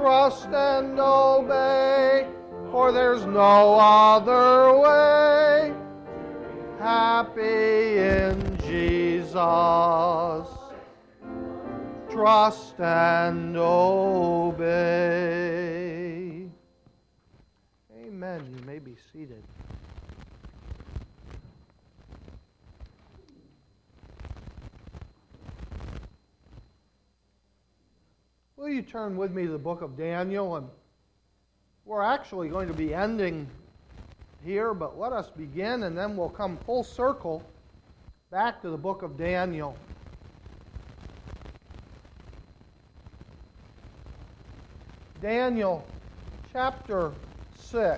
trust and obey, for there's no other way. Happy in Jesus, trust and obey. Amen. You may be seated. Will you turn with me to the book of Daniel? And we're actually going to be ending here, but let us begin and then we'll come full circle back to the book of Daniel. Daniel chapter 6.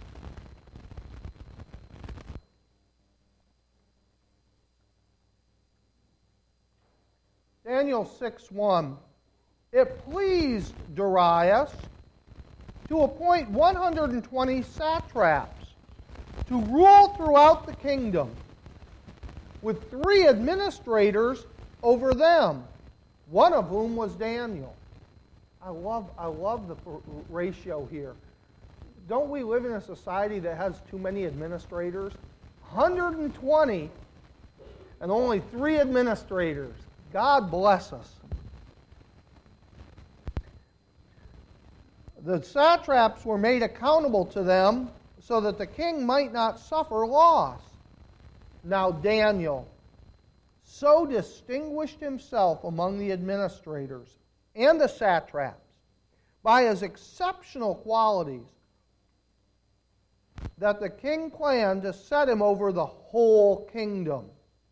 Daniel 6:1. It pleased Darius to appoint 120 satraps to rule throughout the kingdom, with 3 administrators over them, one of whom was Daniel. I love the ratio here. Don't we live in a society that has too many administrators? 120 and only 3 administrators. God bless us. The satraps were made accountable to them so that the king might not suffer loss. Now Daniel so distinguished himself among the administrators and the satraps by his exceptional qualities that the king planned to set him over the whole kingdom.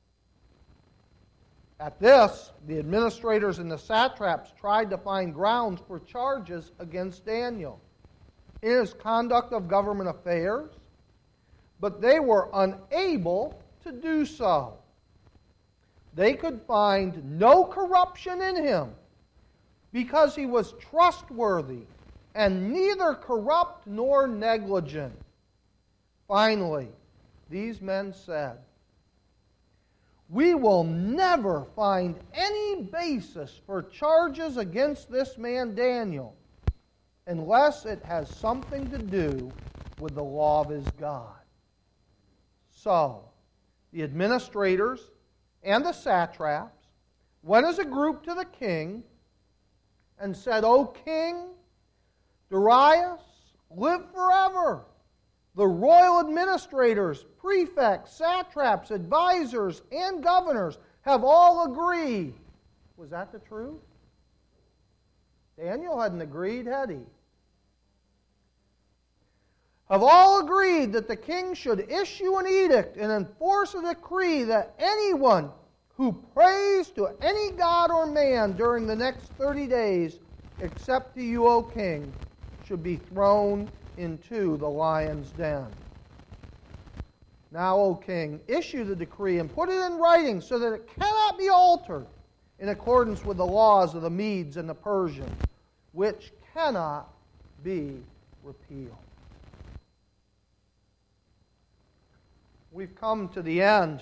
At this, the administrators and the satraps tried to find grounds for charges against Daniel in his conduct of government affairs, but they were unable to do so. They could find no corruption in him because he was trustworthy and neither corrupt nor negligent. Finally, these men said, "We will never find any basis for charges against this man Daniel unless it has something to do with the law of his God." So, the administrators and the satraps went as a group to the king and said, "O king, Darius, live forever. The royal administrators, prefects, satraps, advisors, and governors have all agreed." Was that the truth? Daniel hadn't agreed, had he? Have all agreed that the king should issue an edict and enforce a decree that anyone who prays to any god or man during the next 30 days, except to you, O king, should be thrown into the lion's den. Now, O king, issue the decree and put it in writing so that it cannot be altered in accordance with the laws of the Medes and the Persians, which cannot be repealed. We've come to the end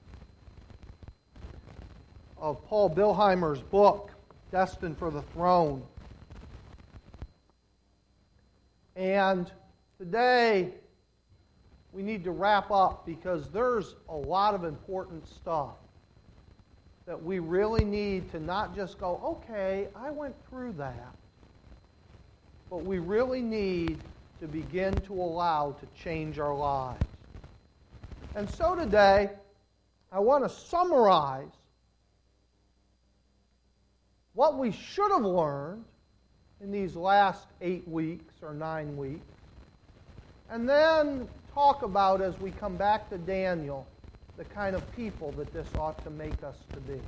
of Paul Bilheimer's book, Destined for the Throne. And today, we need to wrap up because there's a lot of important stuff that we really need to not just go, okay, I went through that, but we really need to begin to allow to change our lives. And so today, I want to summarize what we should have learned in these last 8 weeks or 9 weeks, and then talk about, as we come back to Daniel, the kind of people that this ought to make us to be.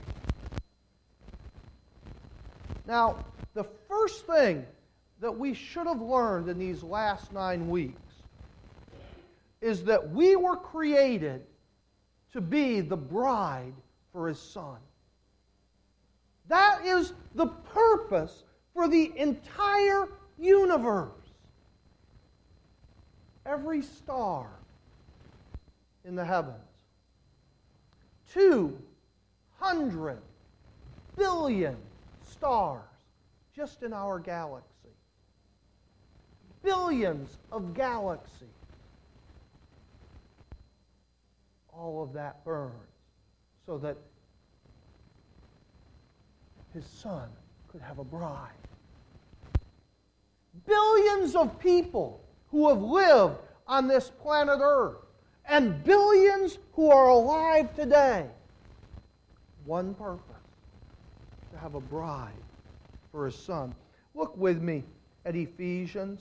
Now, the first thing that we should have learned in these last 9 weeks is that we were created to be the bride for His Son. That is the purpose for the entire universe. Every star in the heavens, 200 billion stars just in our galaxy. billions of galaxies. All of that burns so that His Son could have a bride. Billions of people who have lived on this planet Earth, and billions who are alive today. One purpose: to have a bride for His Son. Look with me at Ephesians.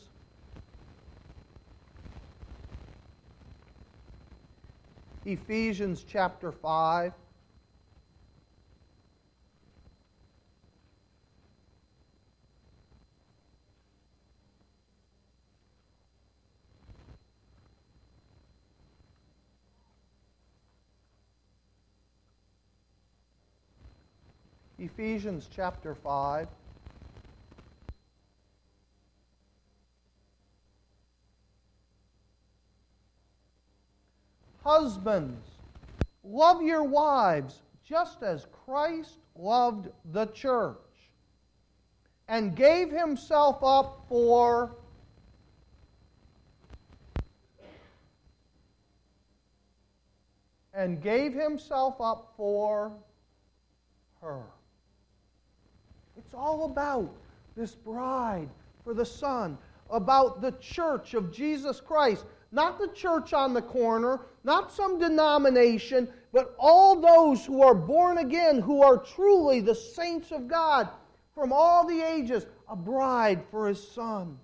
Ephesians chapter 5. Ephesians chapter 5. Husbands, love your wives just as Christ loved the church and gave Himself up for her. It's all about this bride for the Son, about the church of Jesus Christ. Not the church on the corner, not some denomination, but all those who are born again, who are truly the saints of God from all the ages, a bride for His Son.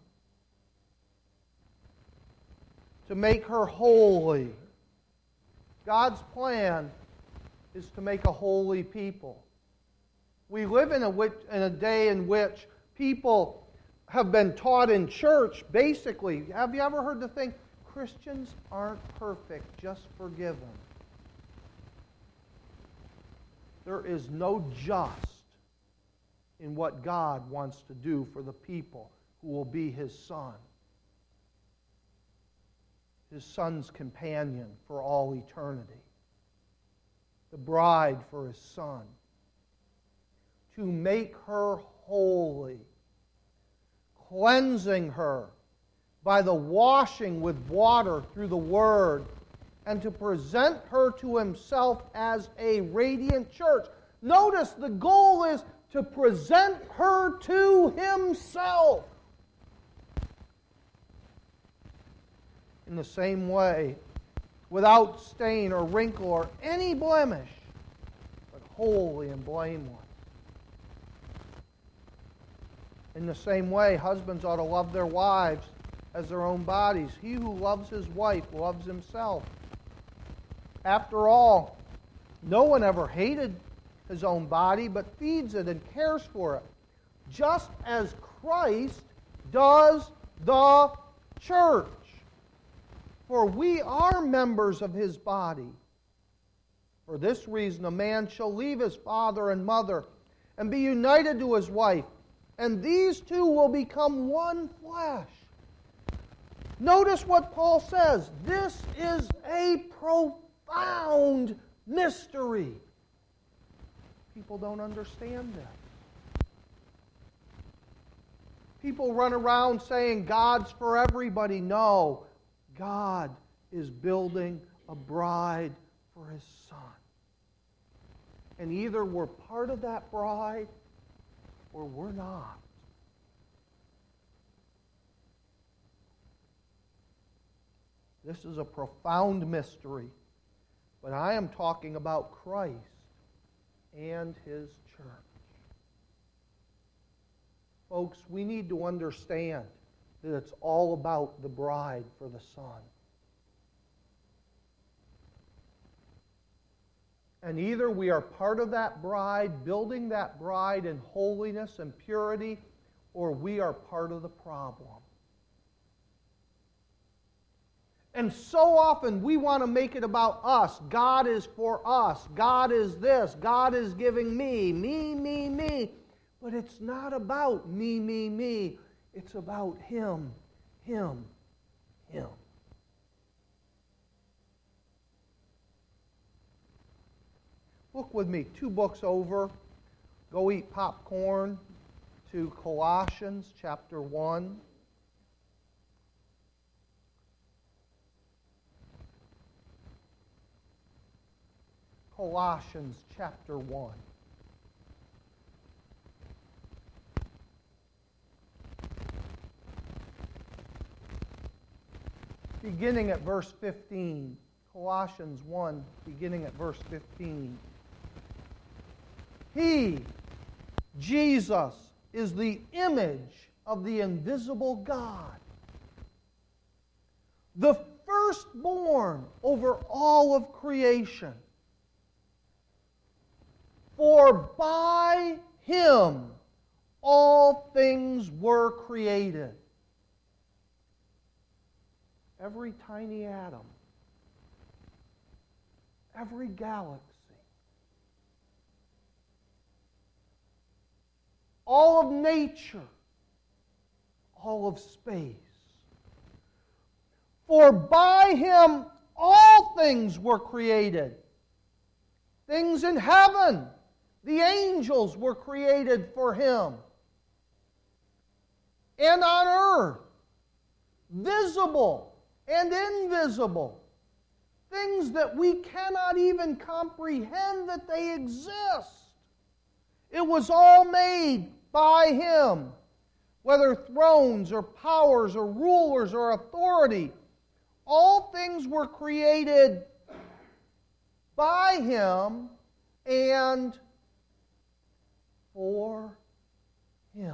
To make her holy. God's plan is to make a holy people. We live in a day in which people have been taught in church, basically. Have you ever heard the thing, Christians aren't perfect, just forgiven? There is no just in what God wants to do for the people who will be His Son. His Son's companion for all eternity. The bride for His Son. To make her holy, cleansing her by the washing with water through the Word, and to present her to Himself as a radiant church. Notice the goal is to present her to Himself. In the same way, without stain or wrinkle or any blemish, but holy and blameless. In the same way, husbands ought to love their wives as their own bodies. He who loves his wife loves himself. After all, no one ever hated his own body, but feeds it and cares for it, just as Christ does the church. For we are members of His body. For this reason, a man shall leave his father and mother and be united to his wife, and these two will become one flesh. Notice what Paul says. This is a profound mystery. People don't understand this. People run around saying God's for everybody. No, God is building a bride for His Son. And either we're part of that bride or we're not. This is a profound mystery, but I am talking about Christ and His church. Folks, we need to understand that it's all about the bride for the Son. And either we are part of that bride, building that bride in holiness and purity, or we are part of the problem. And so often we want to make it about us. God is for us. God is this. God is giving me. Me. But it's not about me. It's about Him. Look with me, 2 books over. Go eat popcorn to Colossians chapter 1. Colossians chapter 1. Beginning at verse 15. Colossians 1, beginning at verse 15. He, Jesus, is the image of the invisible God, the firstborn over all of creation. For by Him all things were created. Every tiny atom, every galaxy, all of nature, all of space. For by Him all things were created. Things in heaven, the angels were created for Him. And on earth, visible and invisible, things that we cannot even comprehend that they exist. It was all made by Him, whether thrones or powers or rulers or authority. All things were created by Him and for Him.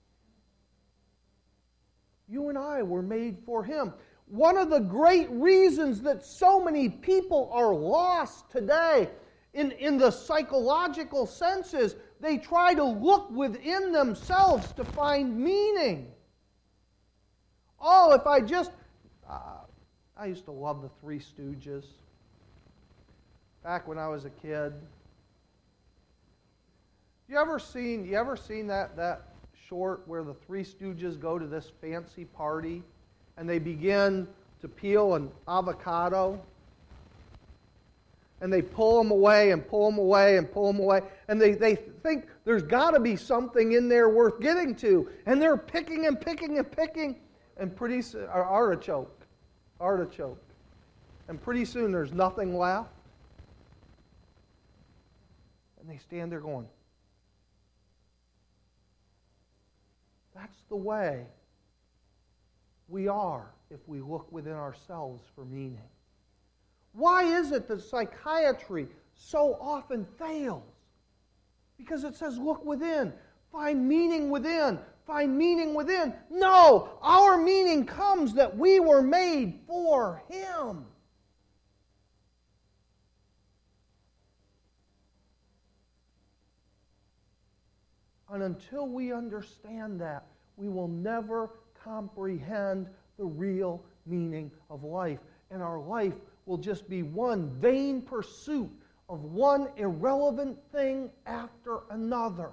You and I were made for Him. One of the great reasons that so many people are lost today in the psychological sense is they try to look within themselves to find meaning. Oh, if I just... I used to love the Three Stooges back when I was a kid. You ever seen that short where the Three Stooges go to this fancy party and they begin to peel an avocado and they pull them away and pull them away and pull them away and they think there's got to be something in there worth getting to, and they're picking and picking and picking, and pretty soon, artichoke, and pretty soon there's nothing left, and they stand there going, that's the way we are if we look within ourselves for meaning. Why is it that psychiatry so often fails? Because it says, look within, find meaning within, find meaning within. No, our meaning comes that we were made for Him. And until we understand that, we will never comprehend the real meaning of life. And our life will just be one vain pursuit of one irrelevant thing after another.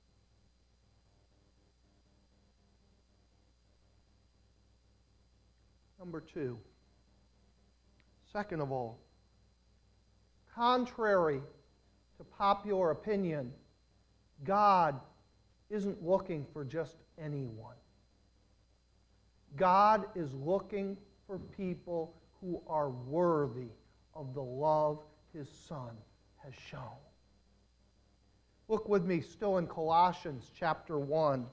Number two. Second of all, contrary to popular opinion, God isn't looking for just anyone. God is looking for people who are worthy of the love His Son has shown. Look with me still in Colossians chapter 1.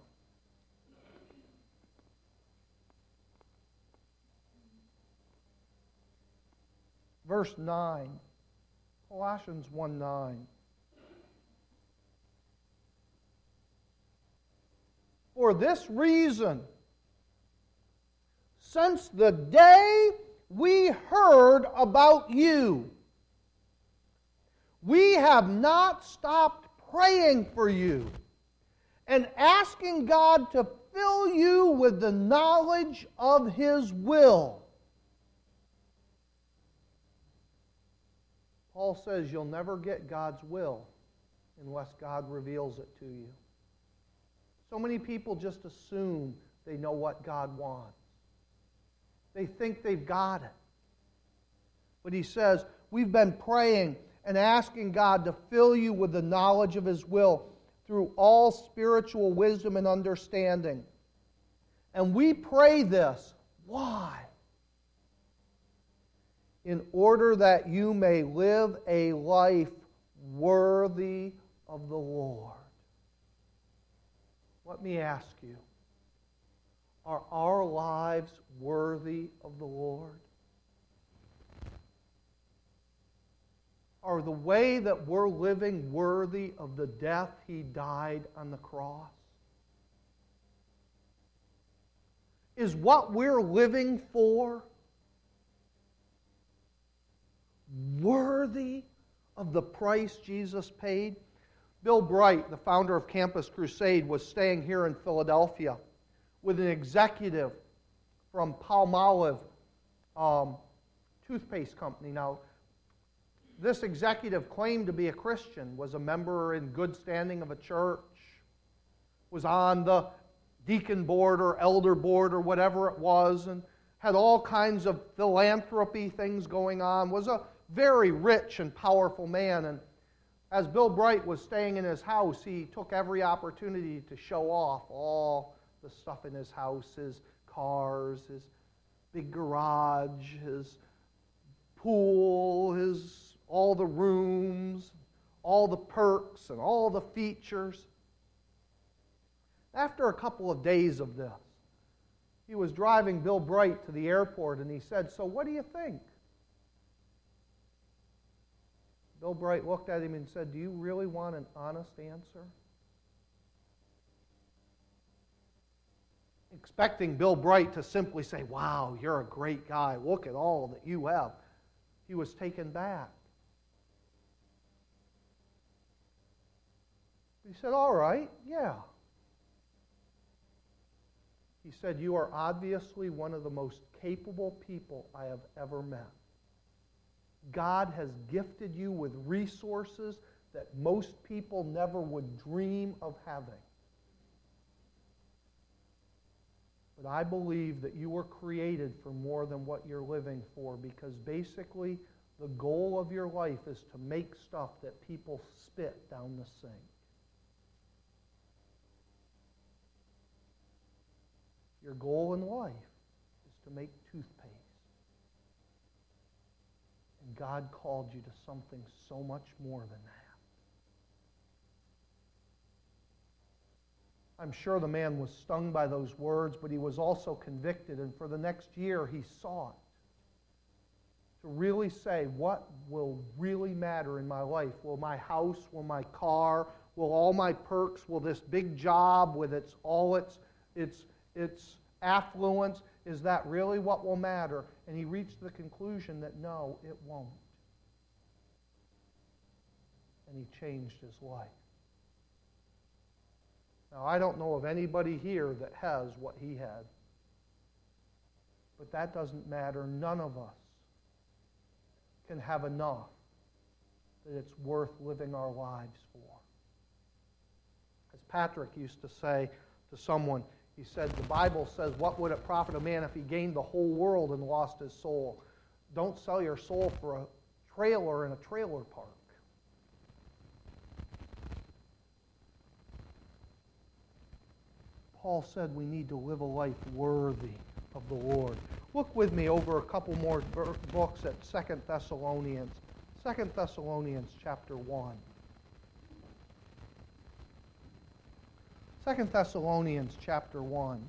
Verse 9. Colossians 1:9. For this reason, since the day we heard about you, we have not stopped praying for you and asking God to fill you with the knowledge of His will. Paul says you'll never get God's will unless God reveals it to you. So many people just assume they know what God wants. They think they've got it. But he says, we've been praying and asking God to fill you with the knowledge of His will through all spiritual wisdom and understanding. And we pray this. Why? In order that you may live a life worthy of the Lord. Let me ask you, are our lives worthy of the Lord? Are the way that we're living worthy of the death He died on the cross? Is what we're living for worthy of the price Jesus paid? Bill Bright, the founder of Campus Crusade, was staying here in Philadelphia with an executive from Palmolive toothpaste company. Now, this executive claimed to be a Christian, was a member in good standing of a church, was on the deacon board or elder board or whatever it was, and had all kinds of philanthropy things going on, was a very rich and powerful man. And as Bill Bright was staying in his house, he took every opportunity to show off all the stuff in his house, his cars, his big garage, his pool, all the rooms, all the perks, and all the features. After a couple of days of this, he was driving Bill Bright to the airport, and he said, "So what do you think?" Bill Bright looked at him and said, "Do you really want an honest answer?" Expecting Bill Bright to simply say, "Wow, you're a great guy. Look at all that you have." He was taken back. He said, "All right, yeah." He said, "You are obviously one of the most capable people I have ever met. God has gifted you with resources that most people never would dream of having. But I believe that you were created for more than what you're living for, because basically the goal of your life is to make stuff that people spit down the sink. Your goal in life is to make toothpaste. And God called you to something so much more than that." I'm sure the man was stung by those words, but he was also convicted, and for the next year he sought to really say, what will really matter in my life? Will my house, will my car, will all my perks, will this big job with its affluence, is that really what will matter? And he reached the conclusion that no, it won't. And he changed his life. Now, I don't know of anybody here that has what he had. But that doesn't matter. None of us can have enough that it's worth living our lives for. As Patrick used to say to someone, he said, the Bible says, "What would it profit a man if he gained the whole world and lost his soul?" Don't sell your soul for a trailer in a trailer park. Paul said we need to live a life worthy of the Lord. Look with me over a couple more books at 2 Thessalonians. 2 Thessalonians chapter 1. 2 Thessalonians chapter 1.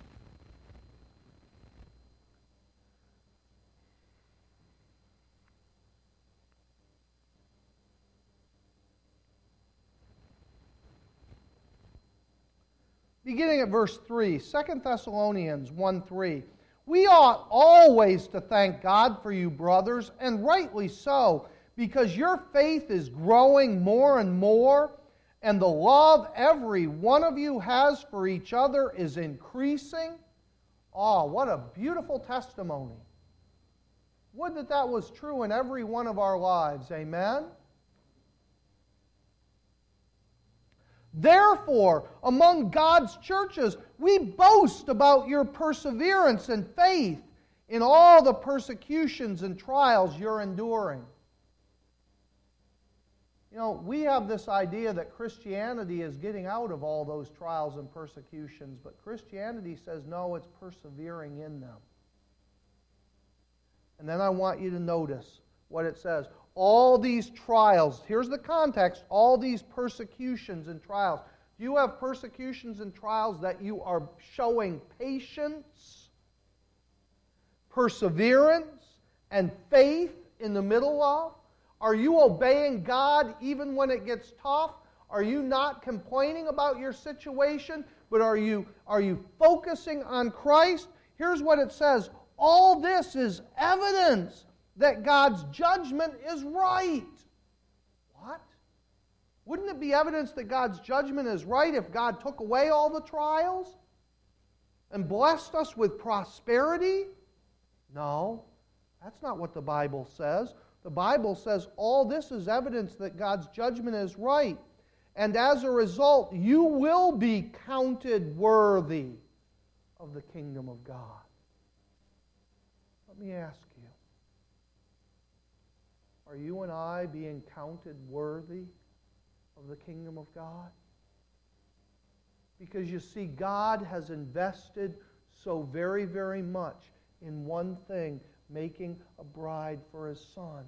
Beginning at verse 3, 2 Thessalonians 1:3. "We ought always to thank God for you, brothers, and rightly so, because your faith is growing more and more, and the love every one of you has for each other is increasing." Oh, what a beautiful testimony. Would that that was true in every one of our lives. Amen? "Therefore, among God's churches, we boast about your perseverance and faith in all the persecutions and trials you're enduring." You know, we have this idea that Christianity is getting out of all those trials and persecutions, but Christianity says, no, it's persevering in them. And then I want you to notice what it says. all these trials. Here's the context, all these persecutions and trials. Do you have persecutions and trials that you are showing patience, perseverance, and faith in the middle of? Are you obeying God even when it gets tough? Are you not complaining about your situation, but are you focusing on Christ? Here's what it says. All this is evidence that God's judgment is right. What? Wouldn't it be evidence that God's judgment is right if God took away all the trials and blessed us with prosperity? No, that's not what the Bible says. The Bible says all this is evidence that God's judgment is right. And as a result, you will be counted worthy of the kingdom of God. Let me ask you, are you and I being counted worthy of the kingdom of God? Because you see, God has invested so very, very much in one thing, making a bride for His Son.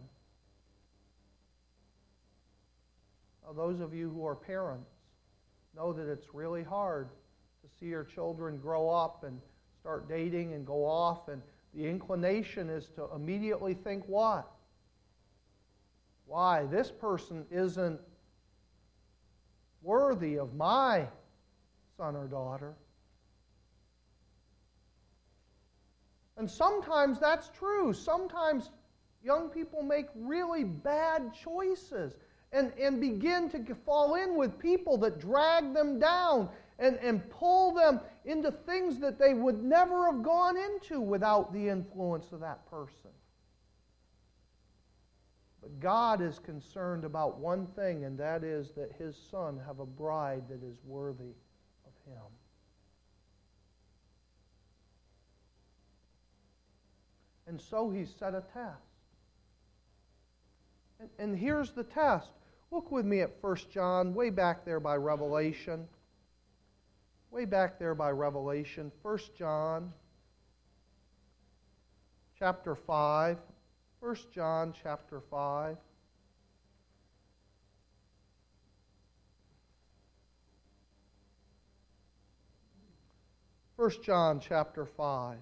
Now, those of you who are parents know that it's really hard to see your children grow up and start dating and go off, and the inclination is to immediately think what? Why? This person isn't worthy of my son or daughter. And sometimes that's true. Sometimes young people make really bad choices and begin to fall in with people that drag them down and pull them into things that they would never have gone into without the influence of that person. But God is concerned about one thing, and that is that His Son have a bride that is worthy of Him. And so He set a test. And here's the test. Look with me at 1 John, way back there by Revelation. Way back there by Revelation. 1 John chapter 5. 1 John chapter 5. First John chapter 5.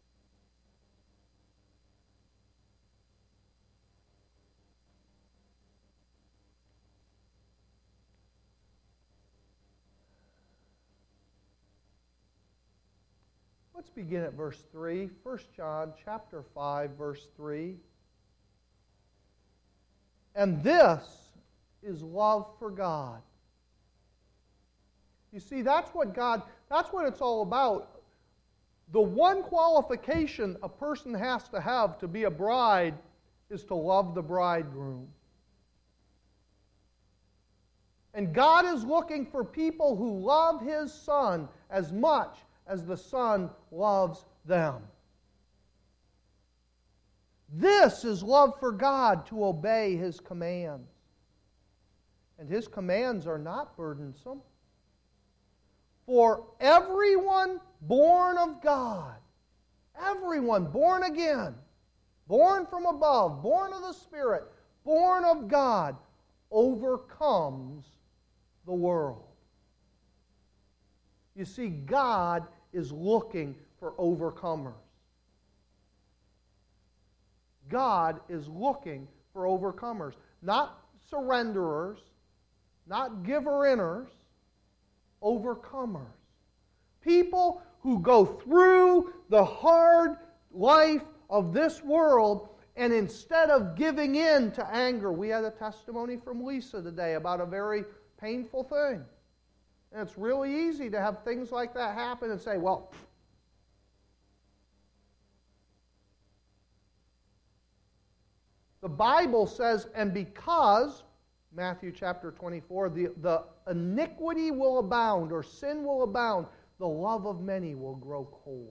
Let's begin at verse 3. 1 John chapter 5, verse 3. And this is love for God. You see, that's what it's all about. The one qualification a person has to have to be a bride is to love the bridegroom. And God is looking for people who love His Son as much as the Son loves them. This is love for God, to obey His commands. And His commands are not burdensome. For everyone born of God, everyone born again, born from above, born of the Spirit, born of God, overcomes the world. You see, God is looking for overcomers. God is looking for overcomers. Not surrenderers, not giver-inners, overcomers. People who go through the hard life of this world, and instead of giving in to anger, we had a testimony from Lisa today about a very painful thing. And it's really easy to have things like that happen and say, well, the Bible says, and because, Matthew chapter 24, the iniquity will abound, or sin will abound, the love of many will grow cold.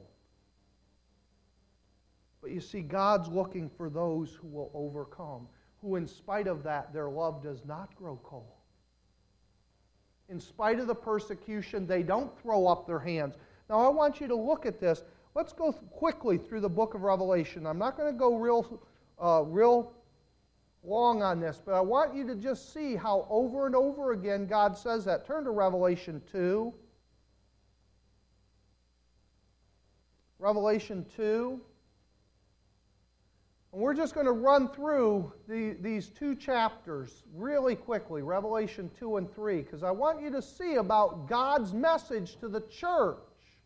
But you see, God's looking for those who will overcome, who in spite of that, their love does not grow cold. In spite of the persecution, they don't throw up their hands. Now, I want you to look at this. Let's go quickly through the book of Revelation. I'm not going to go real long on this, but I want you to just see how over and over again God says that. Turn to Revelation 2. Revelation 2. And we're just going to run through these two chapters really quickly, Revelation 2 and 3, because I want you to see about God's message to the church.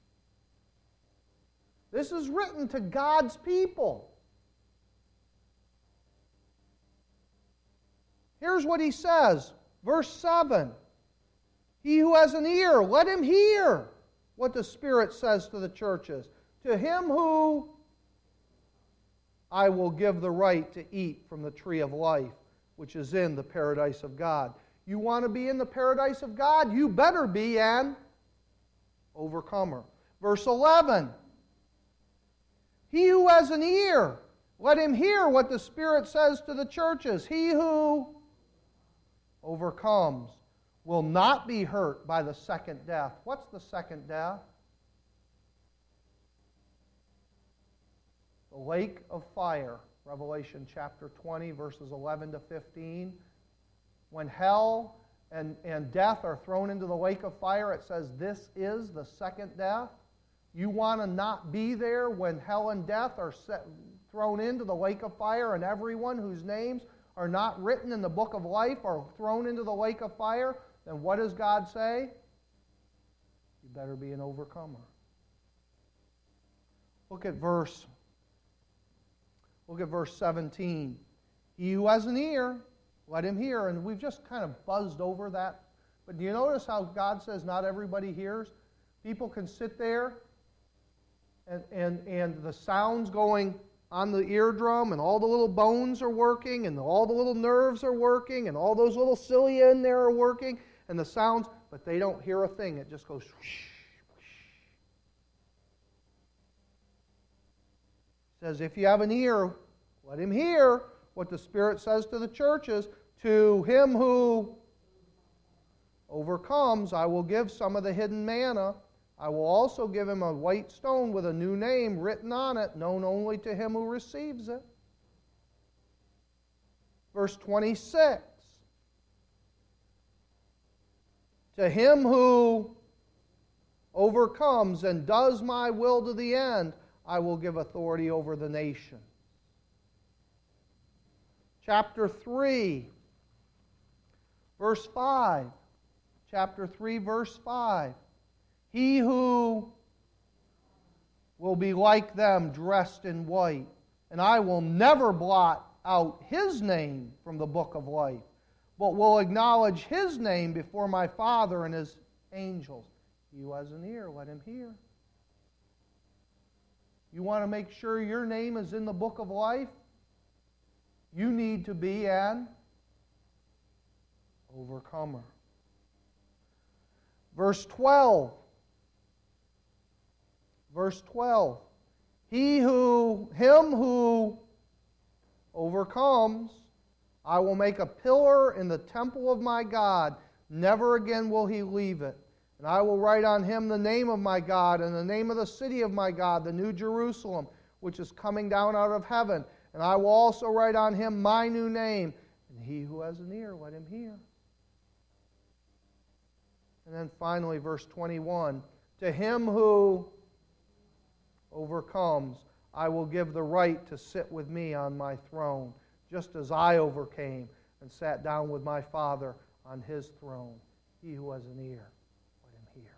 This is written to God's people. Here's what he says, verse 7. He who has an ear, let him hear what the Spirit says to the churches. To him who I will give the right to eat from the tree of life, which is in the paradise of God. You want to be in the paradise of God? You better be an overcomer. Verse 11. He who has an ear, let him hear what the Spirit says to the churches. He who overcomes will not be hurt by the second death. What's the second death? The lake of fire. Revelation chapter 20, verses 11 to 15. When hell and death are thrown into the lake of fire, it says this is the second death. You want to not be there when hell and death are thrown into the lake of fire, and everyone whose names are not written in the book of life are thrown into the lake of fire, then what does God say? You better be an overcomer. Look at verse 17. He who has an ear, let him hear. And we've just kind of buzzed over that. But do you notice how God says not everybody hears? People can sit there and the sound's going on the eardrum, and all the little bones are working, and all the little nerves are working, and all those little cilia in there are working, and the sounds, but they don't hear a thing. It just goes whoosh, whoosh. It says, if you have an ear, let him hear what the Spirit says to the churches. To him who overcomes, I will give some of the hidden manna. I will also give him a white stone with a new name written on it, known only to him who receives it. Verse 26. To him who overcomes and does my will to the end, I will give authority over the nation. Chapter 3, verse 5. Chapter 3, verse 5. He who will be like them, dressed in white, and I will never blot out his name from the book of life, but will acknowledge his name before my Father and his angels. He who has an ear, let him hear. You want to make sure your name is in the book of life? You need to be an overcomer. Verse 12. Verse 12. Him who overcomes, I will make a pillar in the temple of my God. Never again will he leave it. And I will write on him the name of my God and the name of the city of my God, the New Jerusalem, which is coming down out of heaven. And I will also write on him my new name. And he who has an ear, let him hear. And then finally, verse 21. To him who overcomes, I will give the right to sit with me on my throne, just as I overcame and sat down with my Father on his throne. He who has an ear, let him hear.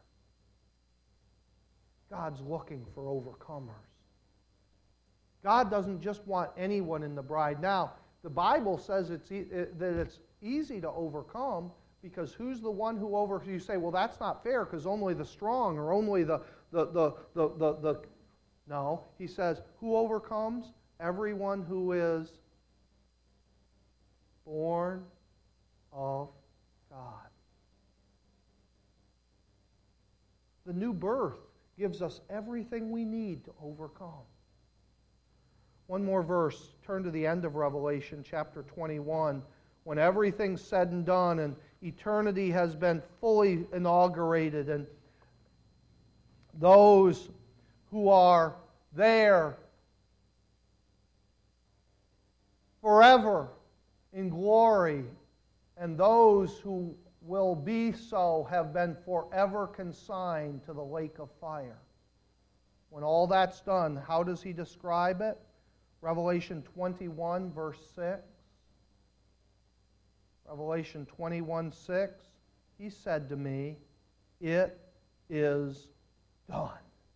God's looking for overcomers. God doesn't just want anyone in the bride. Now, the Bible says that it's easy to overcome, because who's the one who you say, well, that's not fair because only the strong or only the No, he says, who overcomes? Everyone who is born of God. The new birth gives us everything we need to overcome. One more verse. Turn to the end of Revelation, chapter 21. When everything's said and done and eternity has been fully inaugurated, and those who are there forever in glory, and those who will be so have been forever consigned to the lake of fire. When all that's done, how does he describe it? Revelation 21, verse 6. Revelation 21, 6. He said to me, "It is done.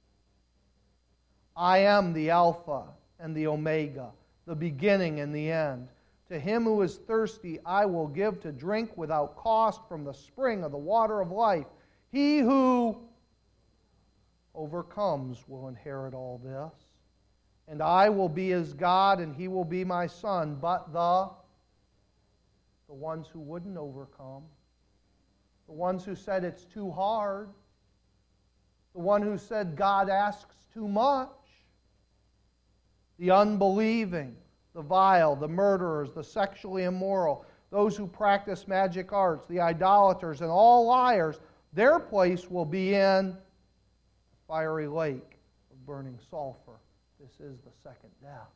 I am the Alpha and the Omega, the beginning and the end. To him who is thirsty, I will give to drink without cost from the spring of the water of life. He who overcomes will inherit all this. And I will be his God, and he will be my son." But the ones who wouldn't overcome, the ones who said it's too hard, the one who said God asks too much, the unbelieving, the vile, the murderers, the sexually immoral, those who practice magic arts, the idolaters, and all liars, their place will be in a fiery lake of burning sulfur. This is the second death.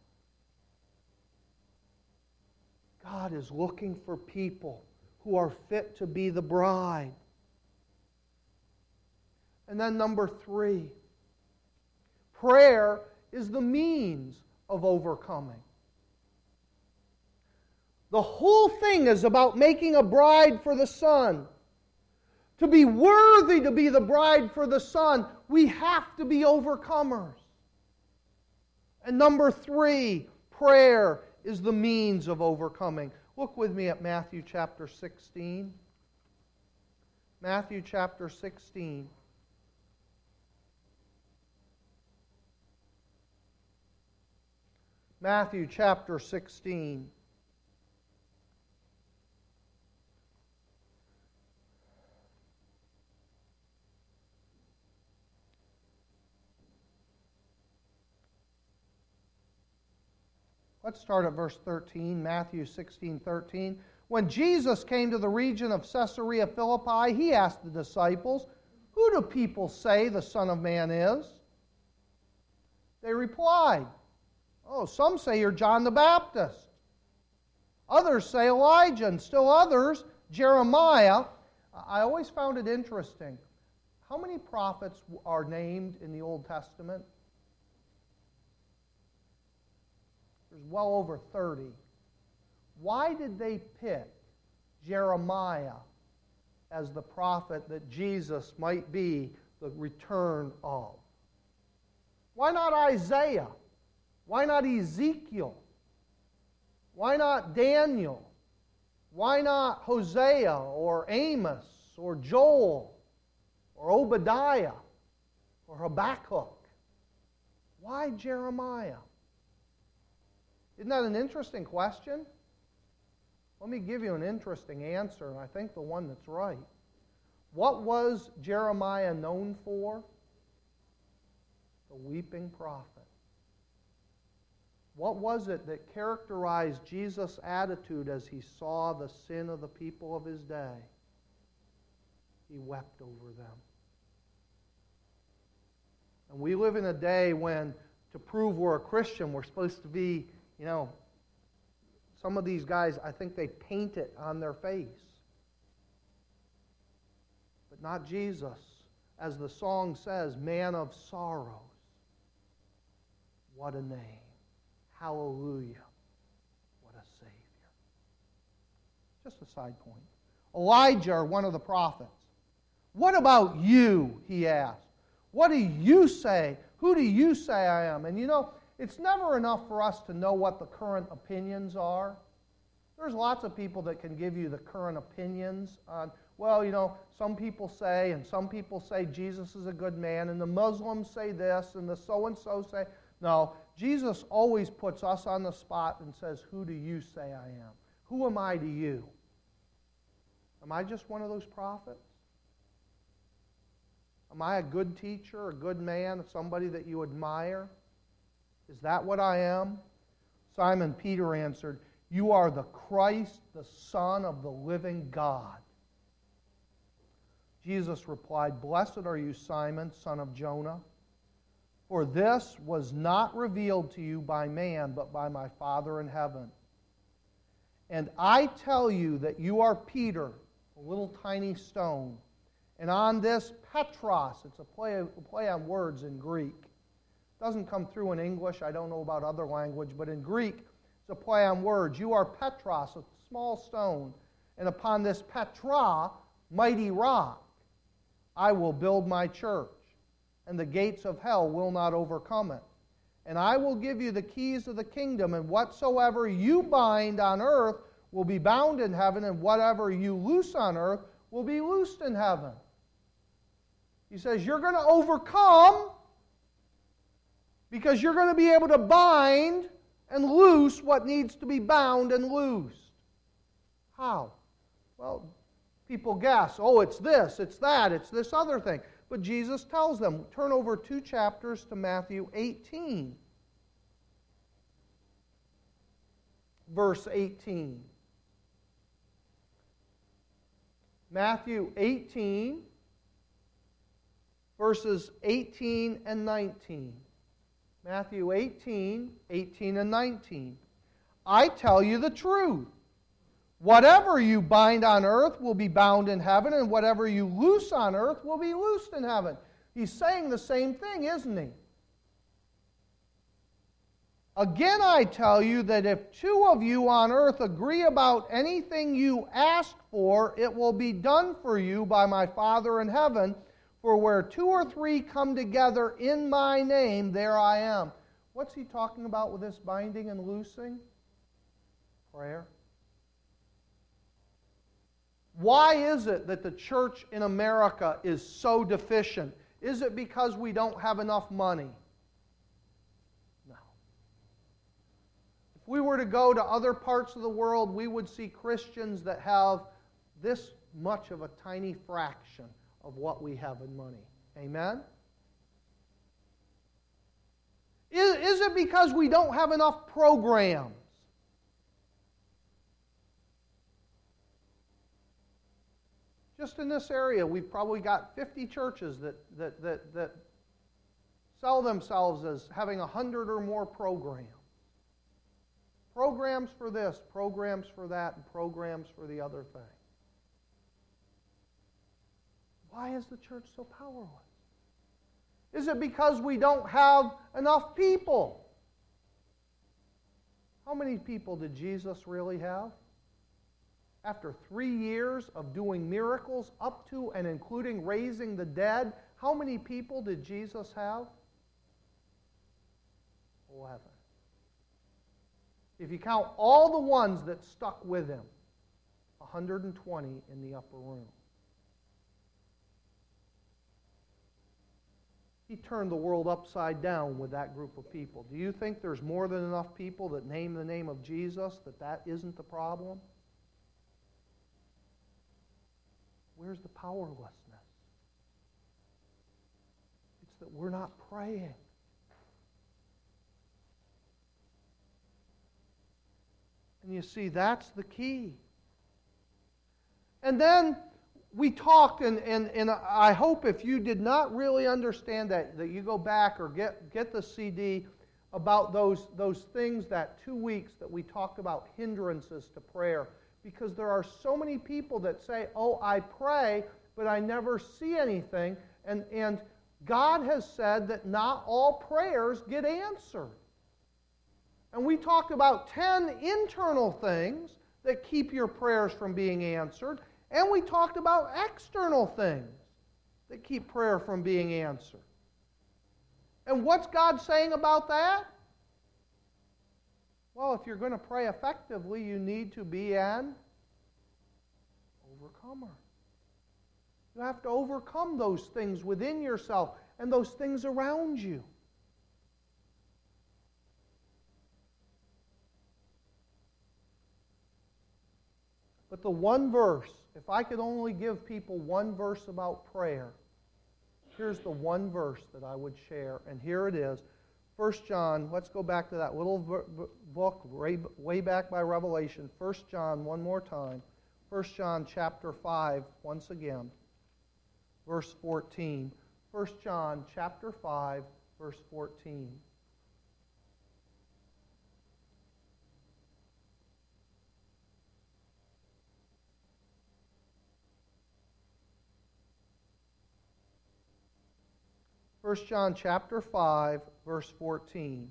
God is looking for people who are fit to be the bride. And then number 3, prayer is the means of overcoming. The whole thing is about making a bride for the Son. To be worthy to be the bride for the Son, we have to be overcomers. And number 3, prayer is the means of overcoming. Look with me at Matthew chapter 16. Matthew chapter 16. Matthew chapter 16. Let's start at verse 13, Matthew 16:13. When Jesus came to the region of Caesarea Philippi, he asked the disciples, "Who do people say the Son of Man is?" They replied, "Oh, some say you're John the Baptist. Others say Elijah, and still others, Jeremiah." I always found it interesting. How many prophets are named in the Old Testament? There's well over 30. Why did they pick Jeremiah as the prophet that Jesus might be the return of? Why not Isaiah? Why not Ezekiel? Why not Daniel? Why not Hosea or Amos or Joel or Obadiah or Habakkuk? Why Jeremiah? Isn't that an interesting question? Let me give you an interesting answer, and I think the one that's right. What was Jeremiah known for? The weeping prophet. What was it that characterized Jesus' attitude as he saw the sin of the people of his day? He wept over them. And we live in a day when, to prove we're a Christian, we're supposed to be, some of these guys, I think they paint it on their face. But not Jesus. As the song says, man of sorrows. What a name. Hallelujah. What a Savior. Just a side point. Elijah, one of the prophets. What about you, he asked. What do you say? Who do you say I am? And it's never enough for us to know what the current opinions are. There's lots of people that can give you the current opinions on, some people say, and some people say Jesus is a good man, and the Muslims say this, and the so-and-so say. No, Jesus always puts us on the spot and says, who do you say I am? Who am I to you? Am I just one of those prophets? Am I a good teacher, a good man, somebody that you admire? Is that what I am? Simon Peter answered, "You are the Christ, the Son of the living God." Jesus replied, "Blessed are you, Simon, son of Jonah, for this was not revealed to you by man, but by my Father in heaven. And I tell you that you are Peter, a little tiny stone. And on this Petros, it's a play on words in Greek. It doesn't come through in English. I don't know about other language, but in Greek, it's a play on words. You are Petros, a small stone. And upon this Petra, mighty rock, I will build my church, and the gates of hell will not overcome it. And I will give you the keys of the kingdom, and whatsoever you bind on earth will be bound in heaven, and whatever you loose on earth will be loosed in heaven. He says, you're going to overcome because you're going to be able to bind and loose what needs to be bound and loosed. How? Well, people guess, oh, it's this, it's that, it's this other thing. But Jesus tells them, turn over 2 chapters to Matthew 18. Verse 18. Matthew 18, verses 18 and 19. Matthew 18, 18 and 19. I tell you the truth. Whatever you bind on earth will be bound in heaven, and whatever you loose on earth will be loosed in heaven. He's saying the same thing, isn't he? Again, I tell you that if 2 of you on earth agree about anything you ask for, it will be done for you by my Father in heaven. For where 2 or 3 come together in my name, there I am. What's he talking about with this binding and loosing? Prayer. Why is it that the church in America is so deficient? Is it because we don't have enough money? No. If we were to go to other parts of the world, we would see Christians that have this much of a tiny fraction of what we have in money. Amen? Is it because we don't have enough programs? Just in this area, we've probably got 50 churches that sell themselves as having 100 or more programs. Programs for this, programs for that, and programs for the other thing. Why is the church so powerless? Is it because we don't have enough people? How many people did Jesus really have? After 3 years of doing miracles up to and including raising the dead, how many people did Jesus have? 11. If you count all the ones that stuck with him, 120 in the upper room. He turned the world upside down with that group of people. Do you think there's more than enough people that name the name of Jesus, that isn't the problem? Where's the powerlessness? It's that we're not praying. And you see, that's the key. And then we talked, and I hope if you did not really understand that you go back or get the CD about those things, that 2 weeks that we talked about hindrances to prayer. Because there are so many people that say, oh, I pray, but I never see anything. And God has said that not all prayers get answered. And we talked about 10 internal things that keep your prayers from being answered. And we talked about external things that keep prayer from being answered. And what's God saying about that? Well, if you're going to pray effectively, you need to be an overcomer. You have to overcome those things within yourself and those things around you. But the one verse, if I could only give people one verse about prayer, here's the one verse that I would share, and here it is. 1 John, let's go back to that little book way back by Revelation. 1 John, one more time. 1 John chapter 5, once again. Verse 14. 1 John chapter 5, verse 14. 1 John chapter 5, verse 14.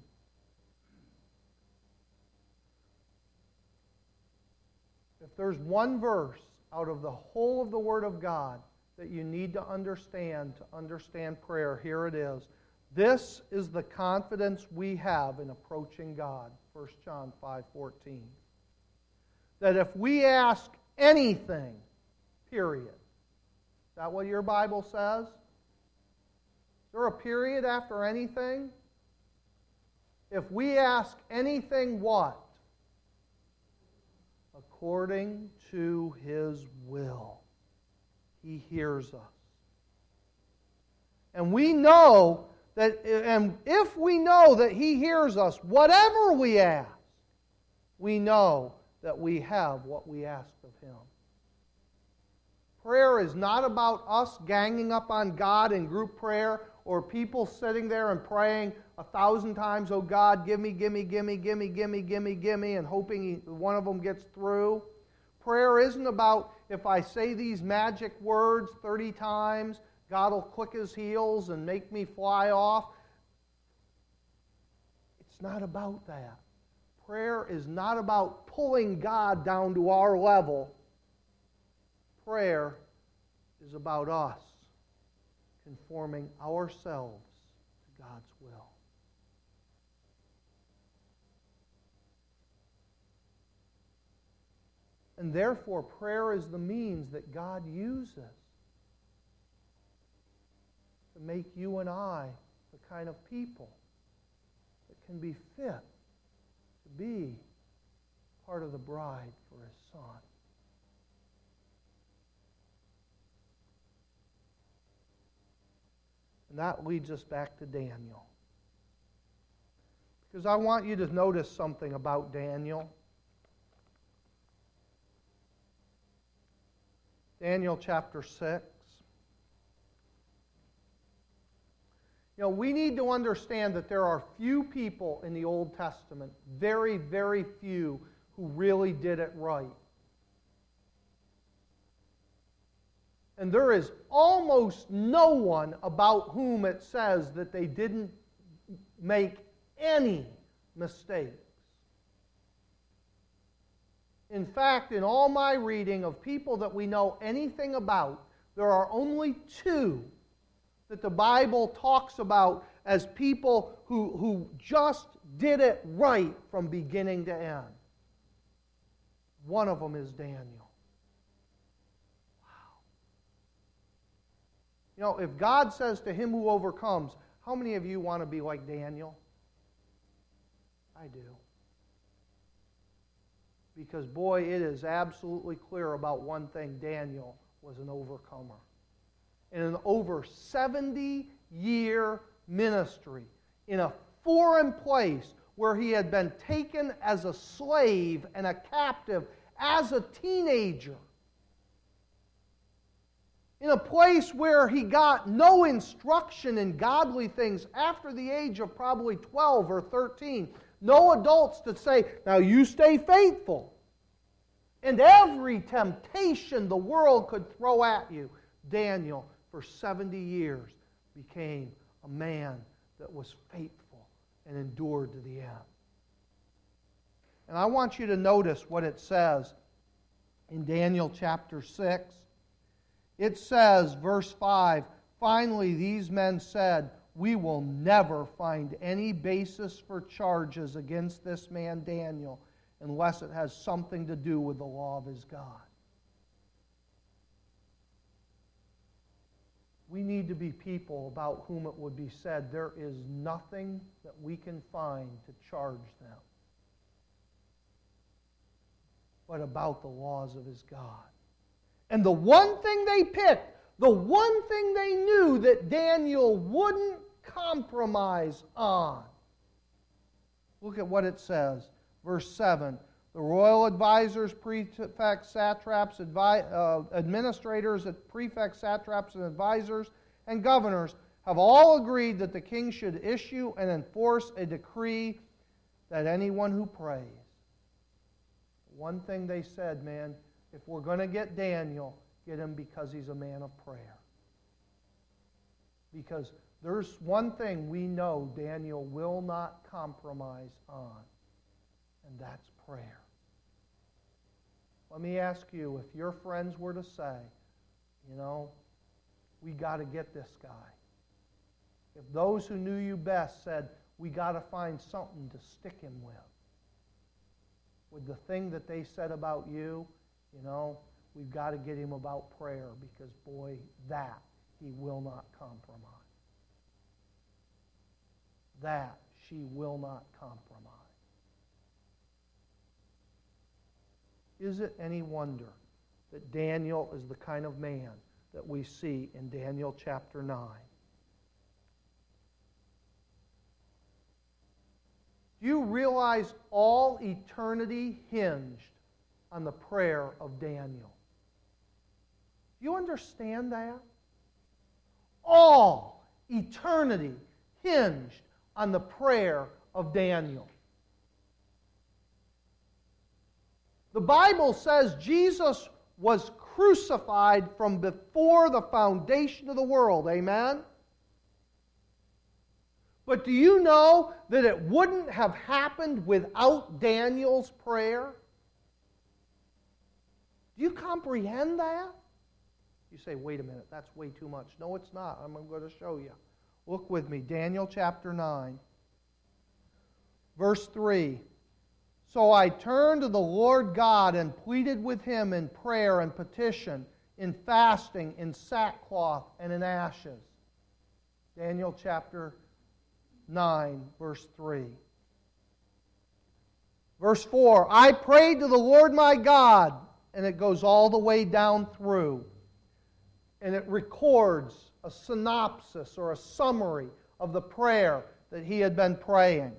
If there's one verse out of the whole of the Word of God that you need to understand prayer, here it is. This is the confidence we have in approaching God. 1 John 5:14. That if we ask anything, period. Is that what your Bible says? Is there a period after anything? If we ask anything, what? According to His will, He hears us. And we know that, and if we know that He hears us, whatever we ask, we know that we have what we asked of Him. Prayer is not about us ganging up on God in group prayer or people sitting there and praying 1,000 times, oh God, give me, give me, give me, give me, give me, give me, give me, and hoping one of them gets through. Prayer isn't about if I say these magic words 30 times, God will click His heels and make me fly off. It's not about that. Prayer is not about pulling God down to our level. Prayer is about us conforming ourselves to God's will. And therefore, prayer is the means that God uses to make you and I the kind of people that can be fit to be part of the bride for His Son. And that leads us back to Daniel. Because I want you to notice something about Daniel. Daniel chapter 6. You know, we need to understand that there are few people in the Old Testament, very, very few, who really did it right. And there is almost no one about whom it says that they didn't make any mistakes. In fact, in all my reading of people that we know anything about, there are only two that the Bible talks about as people who just did it right from beginning to end. One of them is Daniel. You know, if God says to him who overcomes, how many of you want to be like Daniel? I do. Because, boy, it is absolutely clear about one thing. Daniel was an overcomer. In an over 70-year ministry, in a foreign place where he had been taken as a slave and a captive as a teenager, in a place where he got no instruction in godly things after the age of probably 12 or 13. No adults to say, now you stay faithful. And every temptation the world could throw at you, Daniel, for 70 years, became a man that was faithful and endured to the end. And I want you to notice what it says in Daniel chapter 6. It says, verse 5, finally these men said, we will never find any basis for charges against this man Daniel unless it has something to do with the law of his God. We need to be people about whom it would be said there is nothing that we can find to charge them but about the laws of his God. And the one thing they picked, the one thing they knew that Daniel wouldn't compromise on. Look at what it says. Verse 7. The royal advisors, prefects, satraps, administrators, prefects, satraps, and advisors, and governors have all agreed that the king should issue and enforce a decree that anyone who prays. One thing they said, man, if we're going to get Daniel, get him because he's a man of prayer. Because there's one thing we know Daniel will not compromise on, and that's prayer. Let me ask you, if your friends were to say, we got to get this guy. If those who knew you best said, we got to find something to stick him with the thing that they said about you, we've got to get him about prayer because, boy, that he will not compromise. That she will not compromise. Is it any wonder that Daniel is the kind of man that we see in Daniel chapter 9? Do you realize all eternity hinged on the prayer of Daniel? Do you understand that? All eternity hinged on the prayer of Daniel. The Bible says Jesus was crucified from before the foundation of the world. Amen? But do you know that it wouldn't have happened without Daniel's prayer? Do you comprehend that? You say, wait a minute, that's way too much. No, it's not. I'm going to show you. Look with me, Daniel chapter 9, verse 3. So I turned to the Lord God and pleaded with Him in prayer and petition, in fasting, in sackcloth, and in ashes. Daniel chapter 9, verse 3. Verse 4, I prayed to the Lord my God, and it goes all the way down through. And it records a synopsis or a summary of the prayer that he had been praying.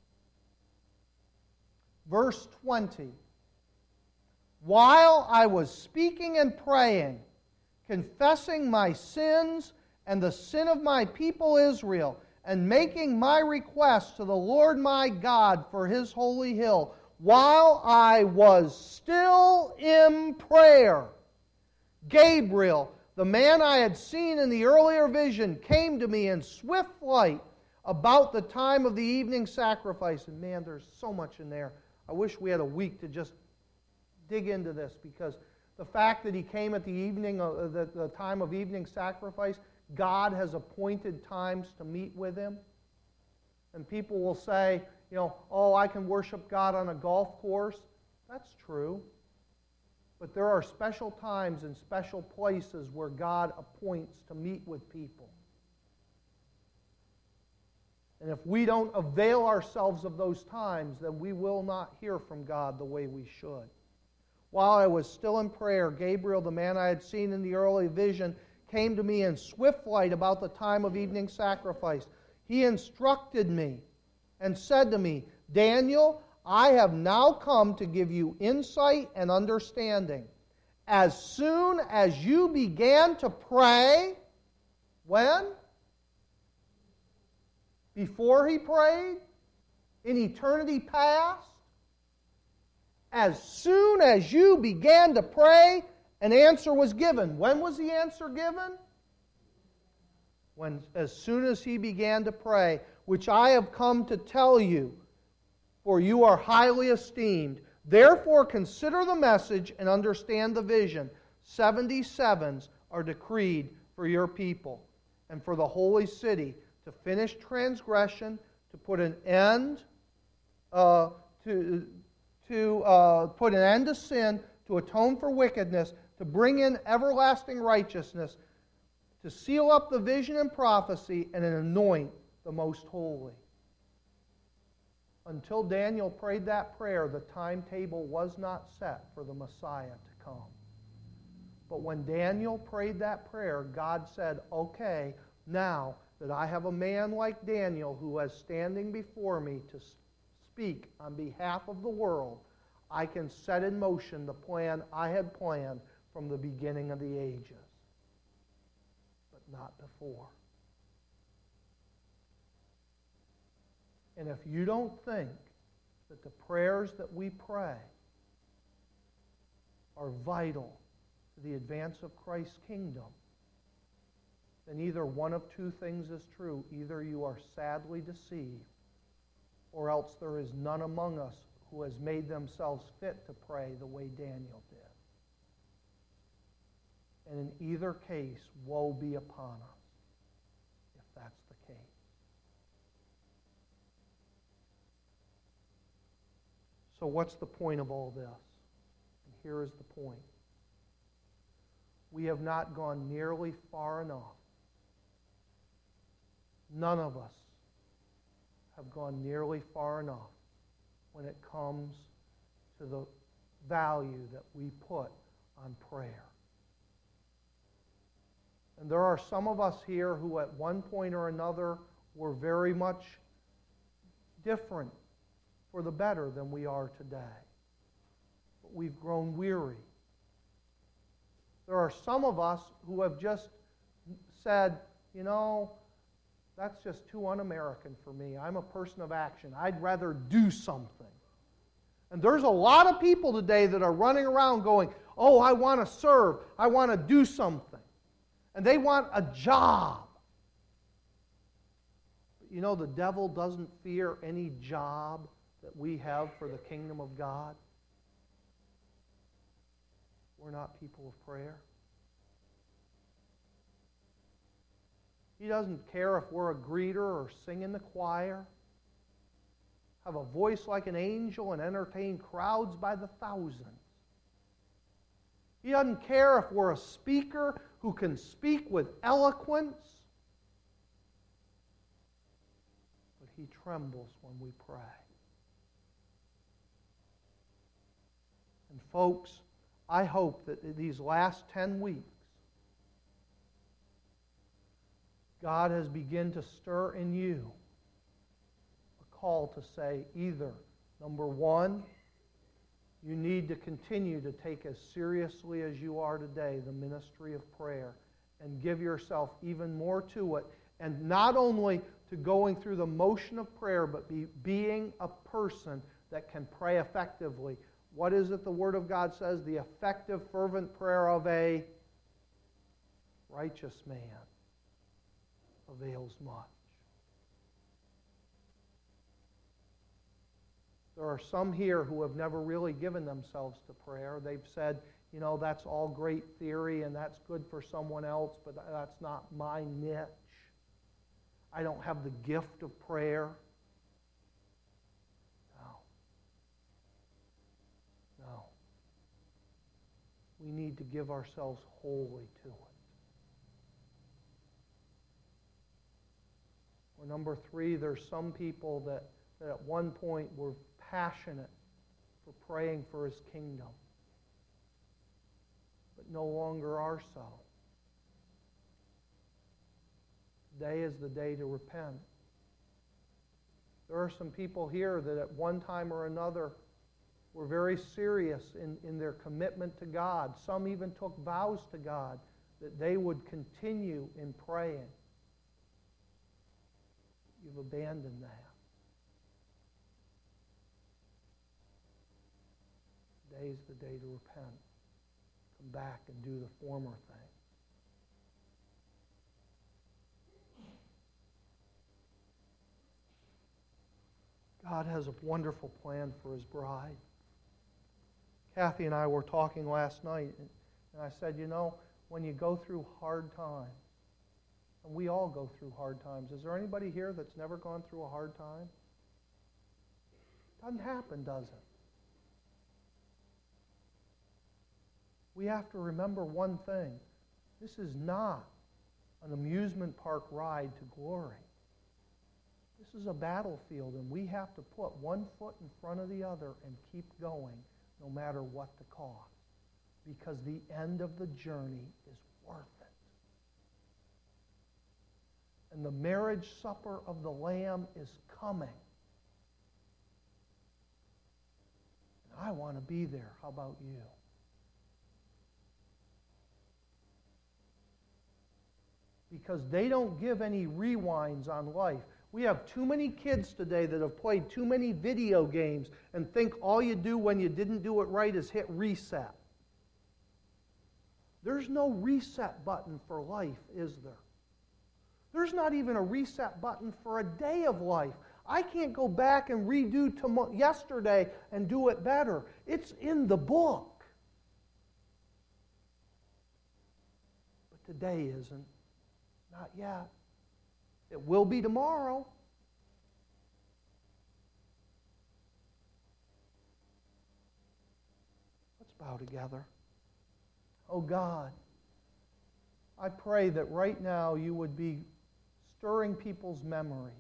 Verse 20, while I was speaking and praying, confessing my sins and the sin of my people Israel, and making my request to the Lord my God for His holy hill, while I was still in prayer, Gabriel, the man I had seen in the earlier vision, came to me in swift flight about the time of the evening sacrifice. And man, there's so much in there. I wish we had a week to just dig into this, because the fact that he came at the evening, the time of evening sacrifice, God has appointed times to meet with Him. And people will say, oh, I can worship God on a golf course. That's true. But there are special times and special places where God appoints to meet with people. And if we don't avail ourselves of those times, then we will not hear from God the way we should. While I was still in prayer, Gabriel, the man I had seen in the early vision, came to me in swift flight about the time of evening sacrifice. He instructed me and said to me, Daniel, I have now come to give you insight and understanding. As soon as you began to pray, when? Before he prayed? In eternity past? As soon as you began to pray, an answer was given. When was the answer given? As soon as he began to pray, which I have come to tell you, for you are highly esteemed. Therefore consider the message and understand the vision. 77s are decreed for your people and for the holy city, to finish transgression, to put an end to sin, to atone for wickedness, to bring in everlasting righteousness, to seal up the vision and prophecy, and anoint the most holy. Until Daniel prayed that prayer, the timetable was not set for the Messiah to come. But when Daniel prayed that prayer, God said, okay, now that I have a man like Daniel who is standing before me to speak on behalf of the world, I can set in motion the plan I had planned from the beginning of the ages. But not before. And if you don't think that the prayers that we pray are vital to the advance of Christ's kingdom, then either one of two things is true. Either you are sadly deceived, or else there is none among us who has made themselves fit to pray the way Daniel did. And in either case, woe be upon us, if that's the case. So what's the point of all this? And here is the point. We have not gone nearly far enough. None of us have gone nearly far enough when it comes to the value that we put on prayer. And there are some of us here who at one point or another were very much different for the better than we are today. But we've grown weary. There are some of us who have just said, you know, that's just too un-American for me. I'm a person of action. I'd rather do something. And there's a lot of people today that are running around going, oh, I want to serve. I want to do something. And they want a job. But you know, the devil doesn't fear any job that we have for the kingdom of God. We're not people of prayer. He doesn't care if we're a greeter or sing in the choir, have a voice like an angel and entertain crowds by the thousands. He doesn't care if we're a speaker who can speak with eloquence. But He trembles when we pray. And folks, I hope that these last 10 weeks, God has begun to stir in you a call to say either, number one, you need to continue to take as seriously as you are today the ministry of prayer and give yourself even more to it. And not only to going through the motion of prayer, but being a person that can pray effectively. What is it the Word of God says? The effective, fervent prayer of a righteous man avails much. There are some here who have never really given themselves to prayer. They've said, you know, that's all great theory and that's good for someone else, but that's not my niche. I don't have the gift of prayer. No. We need to give ourselves wholly to it. Or number three, there's some people that at one point were passionate for praying for His kingdom, but no longer are so. Today is the day to repent. There are some people here that at one time or another were very serious in their commitment to God. Some even took vows to God that they would continue in praying. You've abandoned that. Today's the day to repent. Come back and do the former thing. God has a wonderful plan for His bride. Kathy and I were talking last night, and I said, you know, when you go through hard times, and we all go through hard times. Is there anybody here that's never gone through a hard time? Doesn't happen, does it? We have to remember one thing. This is not an amusement park ride to glory. This is a battlefield, and we have to put one foot in front of the other and keep going no matter what the cost. Because the end of the journey is worth it. And the marriage supper of the Lamb is coming. And I want to be there. How about you? Because they don't give any rewinds on life. We have too many kids today that have played too many video games and think all you do when you didn't do it right is hit reset. There's no reset button for life, is there? There's not even a reset button for a day of life. I can't go back and redo yesterday and do it better. It's in the book. But today isn't. Not yet. It will be tomorrow. Let's bow together. Oh God, I pray that right now you would be stirring people's memories.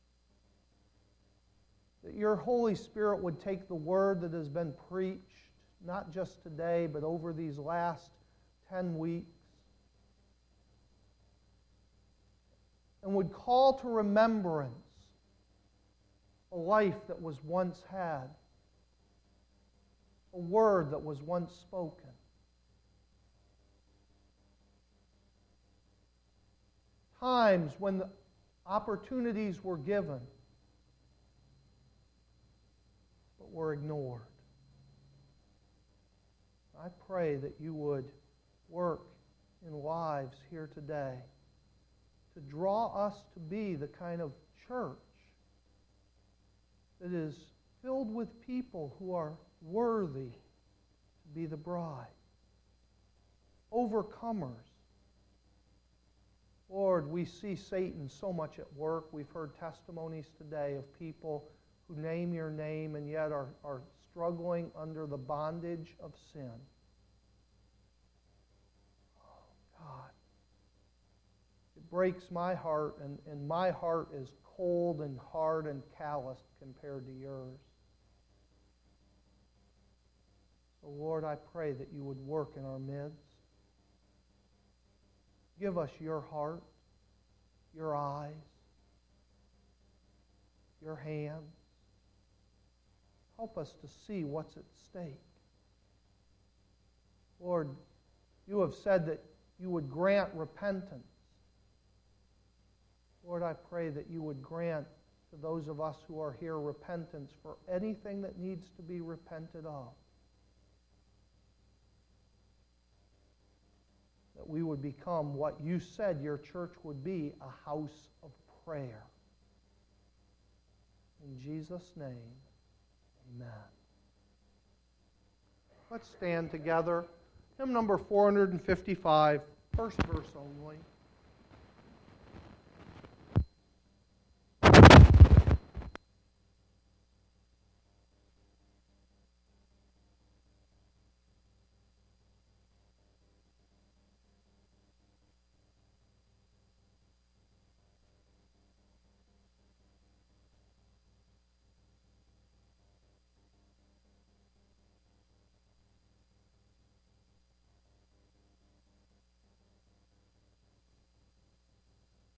That your Holy Spirit would take the word that has been preached, not just today, but over these last 10 weeks, and would call to remembrance a life that was once had, a word that was once spoken. Times when the opportunities were given, but were ignored. I pray that you would work in lives here today to draw us to be the kind of church that is filled with people who are worthy to be the bride. Overcomers. Lord, we see Satan so much at work. We've heard testimonies today of people who name your name and yet are struggling under the bondage of sin. Oh, God. It breaks my heart, and my heart is cold and hard and calloused compared to yours. So, Lord, I pray that you would work in our midst. Give us your heart, your eyes, your hands. Help us to see what's at stake. Lord, you have said that you would grant repentance. Lord, I pray that you would grant to those of us who are here repentance for anything that needs to be repented of. That we would become what you said your church would be, a house of prayer. In Jesus' name, amen. Let's stand together. Hymn number 455, first verse only.